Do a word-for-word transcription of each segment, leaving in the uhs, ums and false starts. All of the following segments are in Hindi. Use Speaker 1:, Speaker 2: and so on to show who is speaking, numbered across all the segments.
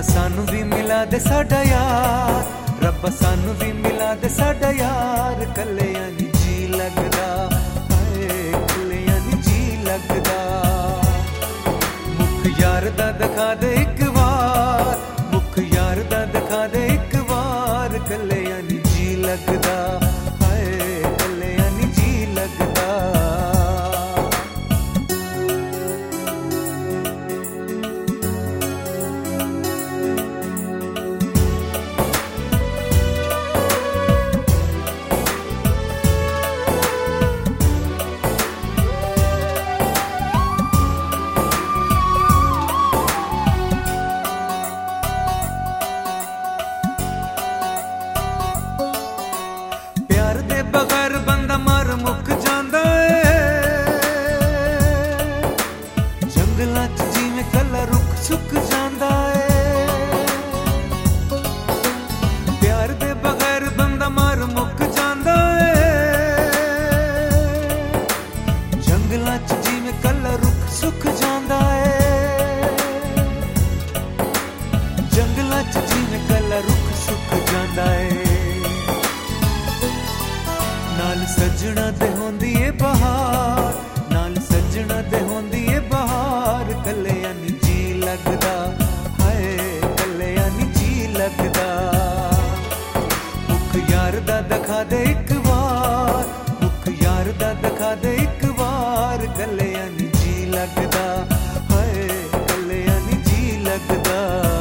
Speaker 1: सानू भी मिला दे साडा यार, रब्बा सानू भी मिला दे साडा यार। कल्लेयां नी जी लगदा, हाय कल्लेयां नी जी लगदा। मुख यार दा दिखा दे एक बार, मुख यार दा दिखा दे एक बार। कल्लेयां नी जी लगदा, हाय कल्लेयां नी जी लगदा। बगैर बंदा मर मुक जांदा है, जंगलां च जिवें कला रुख सुक जांदा है। प्यार दे बगैर बंदा मर मुक जांदा है, जंगलां च जिवें कला रुख सुक जांदा है। जंगलां च जिवें कला रुख सुक जांदा है। नाल सजना दे होंदी ए बहार, नाल सजना दे होंदी ए बहार। कल्लेयां नी जी लगदा, हाय कल्लेयां नी जी लगदा। मुख यार दा दिखा दे एक बार, मुख यार दा दिखा दे एक बार। कल्लेयां नी जी लगदा, हाय कल्लेयां नी जी लगदा।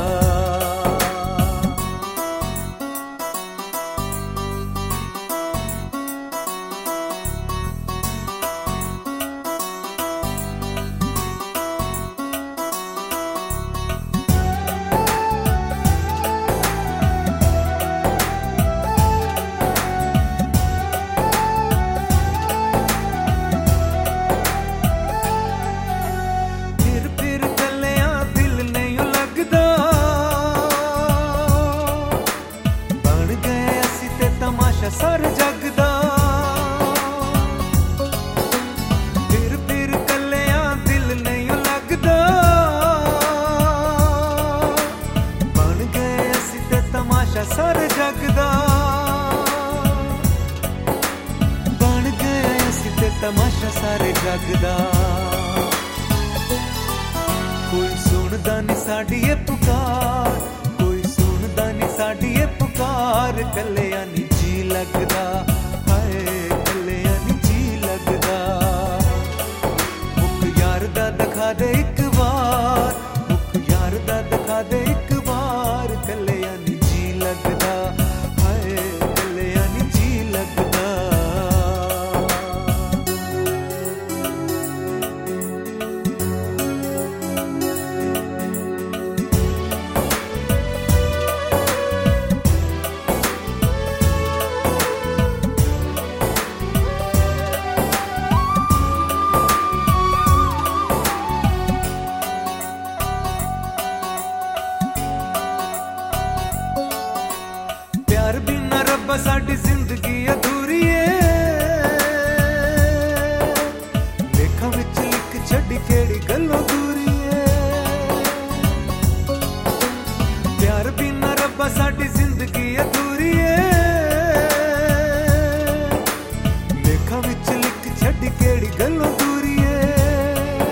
Speaker 1: सर जगदा फिर फिर कल्लेयां दिल नहीं लगदा। बन गए असी ते तमाशा सर जगदा, बन गए असी ते तमाशा सारे जगदा। कोई सुनदा नी साडी ए पुकार, कोई सुनदा नी साडी ए पुकार। कल्लेयां नी जी लगदा, हाय कल्लेयां नी जी लगदा। मुख यार दा दिखा दे एक बार, मुख यार दा दिखा दे एक बार। कल्लेयां नी जी लगदा, हाय कल्लेयां नी जी लगदा। प्यार बिना रब्बा साडी जिंदगी अधूरी है। लेखां विच लिख छड्डी केड़ी गल्लों दूरी है। प्यार बिना रब्बा साडी जिंदगी अधूरी है। लेखां विच लिख छड्डी केड़ी गल्लों दूरी है।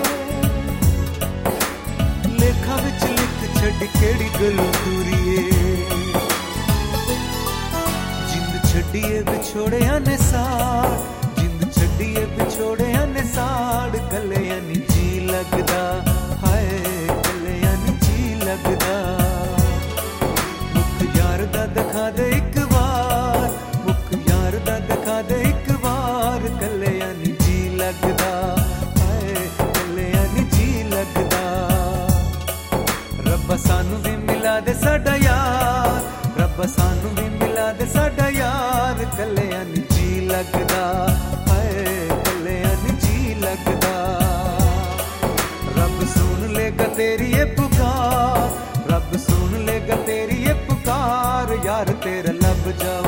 Speaker 1: लेखां विच लिख छड्डी केड़ी गल्लों दूरी है। छड्डिए बिछोड़िया ने साड़, जिंद छड्डिए बिछोड़िया ने साड़। कल्लेयां नी जी लगदा, हाय कल्लेयां नी जी लगदा। मुख यार दा दिखा दे एक बार, मुख यार दा दिखा दे एक बार। कल्लेयां नी जी लगदा, हाय कल्लेयां नी जी लगदा। रब्बा सानू भी मिला दे साडा यार, रब्बा सानू भी मिला दे साडा यार। कल्लेयां नी जी लगदा, हाय कल्लेयां नी जी लगदा। रब सुन लेगा तेरी ये पुकार, रब सुन लेगा तेरी ये पुकार। यार तेरा लब जा